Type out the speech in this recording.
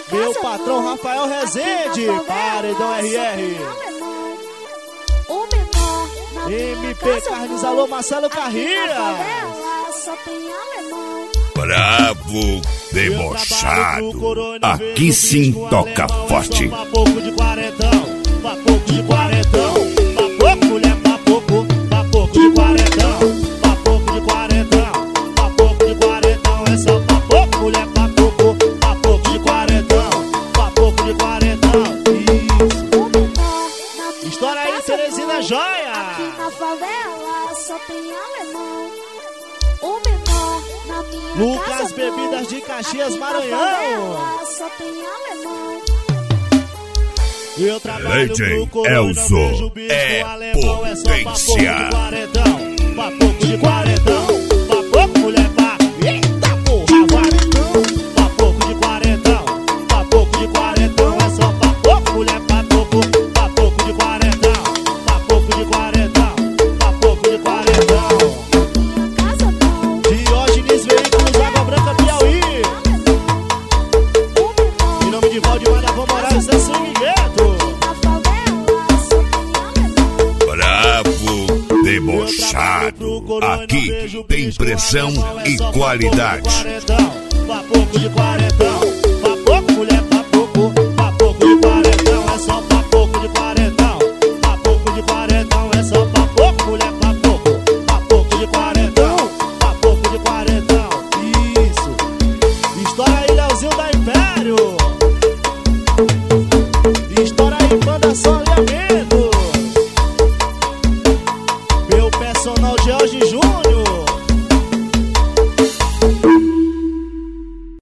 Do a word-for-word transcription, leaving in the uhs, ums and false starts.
Meu patrão Rafael Rezende, Paredão R R. M P Carnes, alô Marcelo Carrinha. Bravo, debochado. Aqui sim toca forte. Papoco de quarentão, papoco de quarentão. Papoco, mulher, papoco, papoco de quarentão. Papoco de quarentão, papoco de quarentão. É só papoco, mulher, papoco, papoco de quarentão. Papoco de quarentão, isso. História aí, Teresina Joia. Aqui na favela só tem alemão. O menor na minha Lucas casa Bebidas de Caxias, aqui Maranhão. na favela só tem alemão. Eu trabalho Legend pro Corona, Elzo vejo o bicho é alemão. É só potência. papoco de quarentão, papoco de quarentão. Papoco, mulher, pá, eita porra, varentão. Papoco de quarentão, papoco de quarentão. É só papoco, mulher, papoco, papoco de quarentão. Papoco de quarentão, papoco de quarentão. Casa não. Diógenes Veículos, Água Branca, Piauí. Em nome de Valdemar da Van Moraes, é Swing Gueto. Na favela só tem alemão. Bravo, debochado. Aqui tem pressão e qualidade. Papoco de quarentão.